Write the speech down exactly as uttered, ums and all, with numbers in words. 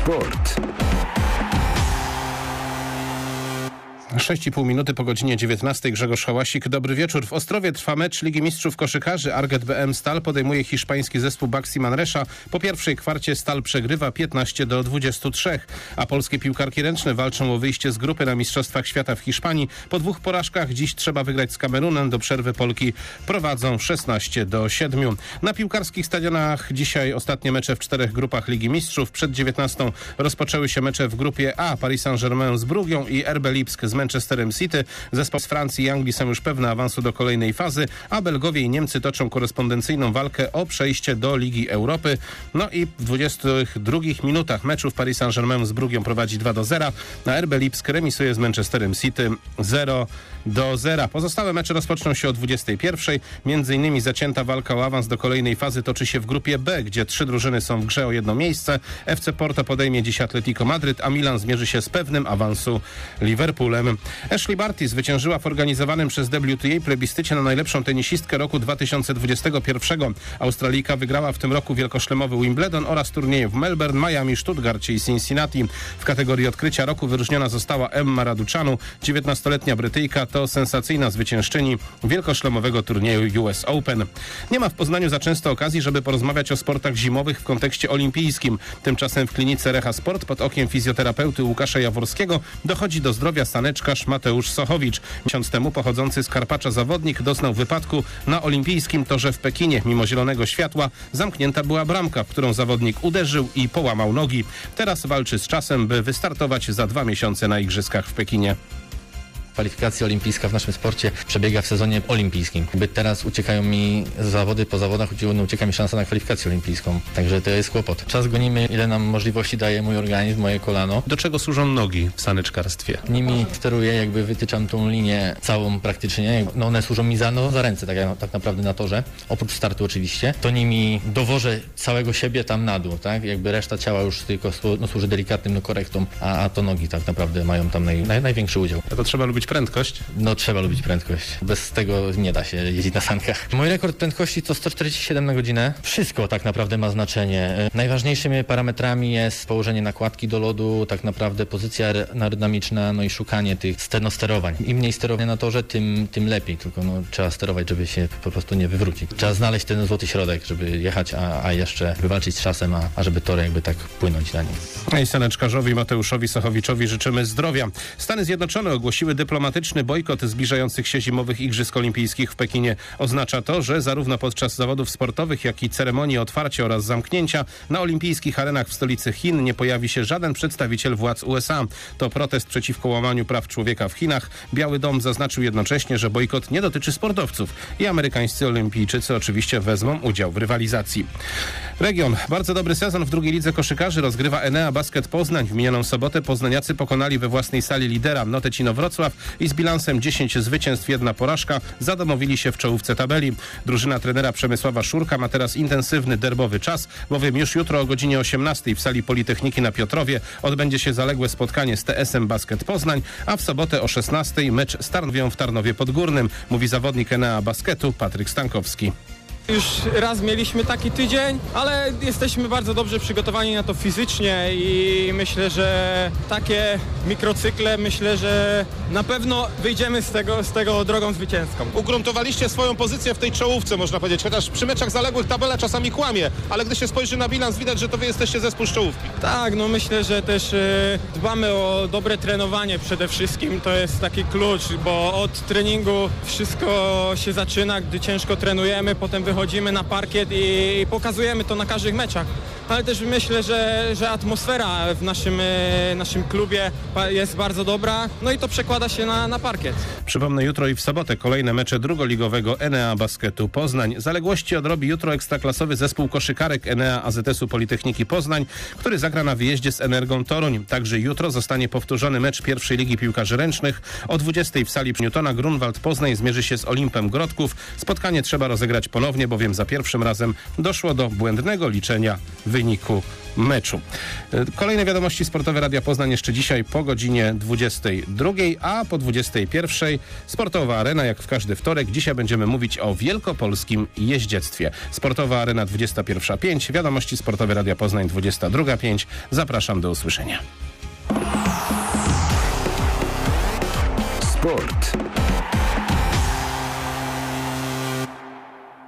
Sport. sześć i pół minuty po godzinie dziewiętnastej. Grzegorz Hałasik. Dobry wieczór. W Ostrowie trwa mecz Ligi Mistrzów Koszykarzy. Arget B M Stal podejmuje hiszpański zespół Baxi Manresa. Po pierwszej kwarcie Stal przegrywa piętnaście do dwudziestu trzech, a polskie piłkarki ręczne walczą o wyjście z grupy na Mistrzostwach Świata w Hiszpanii. Po dwóch porażkach dziś trzeba wygrać z Kamerunem. Do przerwy Polki prowadzą szesnaście do siedmiu. Na piłkarskich stadionach dzisiaj ostatnie mecze w czterech grupach Ligi Mistrzów. Przed dziewiętnastą rozpoczęły się mecze w grupie A. Paris Saint-Germain z Brugią i R B Lipsk z Manchesterem City. Zespoły z Francji i Anglii są już pewne awansu do kolejnej fazy, a Belgowie i Niemcy toczą korespondencyjną walkę o przejście do Ligi Europy. No i w dwudziestych drugich minutach meczów Paris Saint-Germain z Brugią prowadzi dwa do zera, a R B Lipsk remisuje z Manchesterem City zero do zera. Pozostałe mecze rozpoczną się o dwudziestej pierwszej. Między innymi zacięta walka o awans do kolejnej fazy toczy się w grupie B, gdzie trzy drużyny są w grze o jedno miejsce. F C Porto podejmie dziś Atletico Madryt, a Milan zmierzy się z pewnym awansu Liverpoolem. Ashley Barty zwyciężyła w organizowanym przez W T A plebiscycie na najlepszą tenisistkę roku dwa tysiące dwudziestego pierwszego. Australijka wygrała w tym roku wielkoszlemowy Wimbledon oraz turnieje w Melbourne, Miami, Stuttgarcie i Cincinnati. W kategorii odkrycia roku wyróżniona została Emma Raducanu. dziewiętnastoletnia Brytyjka to sensacyjna zwyciężczyni wielkoszlemowego turnieju U S Open. Nie ma w Poznaniu za często okazji, żeby porozmawiać o sportach zimowych w kontekście olimpijskim. Tymczasem w klinice Reha Sport pod okiem fizjoterapeuty Łukasza Jaworskiego dochodzi do zdrowia saneczkarz Mateusz Sochowicz. Miesiąc temu pochodzący z Karpacza zawodnik doznał wypadku na olimpijskim torze w Pekinie. Mimo zielonego światła zamknięta była bramka, w którą zawodnik uderzył i połamał nogi. Teraz walczy z czasem, by wystartować za dwa miesiące na igrzyskach w Pekinie. Kwalifikacja olimpijska w naszym sporcie przebiega w sezonie olimpijskim. By teraz uciekają mi zawody, po zawodach no, ucieka mi szansa na kwalifikację olimpijską. Także to jest kłopot. Czas gonimy, ile nam możliwości daje mój organizm, moje kolano. Do czego służą nogi w saneczkarstwie? Nimi steruję, jakby wytyczam tą linię całą praktycznie. No one służą mi za, no, za ręce tak, tak naprawdę na torze. Oprócz startu oczywiście. To nimi dowożę całego siebie tam na dół, tak? Jakby reszta ciała już tylko no, służy delikatnym no, korektom, a, a to nogi tak naprawdę mają tam naj, naj, największy udział. A to trzeba lubić prędkość? No trzeba lubić prędkość. Bez tego nie da się jeździć na sankach. Mój rekord prędkości to sto czterdzieści siedem na godzinę. Wszystko tak naprawdę ma znaczenie. Najważniejszymi parametrami jest położenie nakładki do lodu, tak naprawdę pozycja aerodynamiczna, no i szukanie tych stenosterowań. Im mniej sterowania na torze, tym, tym lepiej. Tylko no, trzeba sterować, żeby się po prostu nie wywrócić. Trzeba znaleźć ten złoty środek, żeby jechać, a, a jeszcze wywalczyć z czasem, a, a żeby tor jakby tak płynąć na nim. I saneczkarzowi Mateuszowi Sochowiczowi życzymy zdrowia. Stany Zjednoczone ogłosiły dyplomatyczny bojkot zbliżających się zimowych Igrzysk Olimpijskich w Pekinie. Oznacza to, że zarówno podczas zawodów sportowych, jak i ceremonii otwarcia oraz zamknięcia na olimpijskich arenach w stolicy Chin nie pojawi się żaden przedstawiciel władz U S A. To protest przeciwko łamaniu praw człowieka w Chinach. Biały Dom zaznaczył jednocześnie, że bojkot nie dotyczy sportowców i amerykańscy olimpijczycy oczywiście wezmą udział w rywalizacji. Region. Bardzo dobry sezon w drugiej lidze koszykarzy rozgrywa Enea Basket Poznań. W minioną sobotę poznaniacy pokonali we własnej sali lidera Notecino Wrocław i z bilansem dziesięć zwycięstw, jedna porażka zadomowili się w czołówce tabeli. Drużyna trenera Przemysława Szurka ma teraz intensywny derbowy czas, bowiem już jutro o godzinie osiemnastej w sali Politechniki na Piotrowie odbędzie się zaległe spotkanie z T S em Basket Poznań, a w sobotę o szesnastej mecz z Tarnowią w Tarnowie Podgórnym, mówi zawodnik Enea Basketu Patryk Stankowski. Już raz mieliśmy taki tydzień, ale jesteśmy bardzo dobrze przygotowani na to fizycznie i myślę, że takie mikrocykle, myślę, że na pewno wyjdziemy z tego, z tego drogą zwycięską. Ugruntowaliście swoją pozycję w tej czołówce, można powiedzieć, chociaż przy meczach zaległych tabela czasami kłamie, ale gdy się spojrzy na bilans, widać, że to wy jesteście zespół z czołówki. Tak, no myślę, że też y, dbamy o dobre trenowanie przede wszystkim, to jest taki klucz, bo od treningu wszystko się zaczyna, gdy ciężko trenujemy, potem wychodzimy na parkiet i pokazujemy to na każdych meczach. Ale też myślę, że, że atmosfera w naszym, naszym klubie jest bardzo dobra, no i to przekłada się na, na parkiet. Przypomnę, jutro i w sobotę kolejne mecze drugoligowego Enea Basketu Poznań. Zaległości odrobi jutro ekstraklasowy zespół koszykarek Enea A Z S-u Politechniki Poznań, który zagra na wyjeździe z Energą Toruń. Także jutro zostanie powtórzony mecz pierwszej ligi piłkarzy ręcznych. O dwudziestej w sali Newtona Grunwald Poznań zmierzy się z Olimpem Grodków. Spotkanie trzeba rozegrać ponownie, Niepotrzebnie, bowiem za pierwszym razem doszło do błędnego liczenia wyniku meczu. Kolejne wiadomości sportowe Radia Poznań jeszcze dzisiaj po godzinie dwudziestej drugiej, a po dwudziestej pierwszej Sportowa Arena, jak w każdy wtorek. Dzisiaj będziemy mówić o wielkopolskim jeździectwie. Sportowa Arena dwudziesta pierwsza pięć, wiadomości sportowe Radia Poznań dwudziesta druga pięć. Zapraszam do usłyszenia. Sport.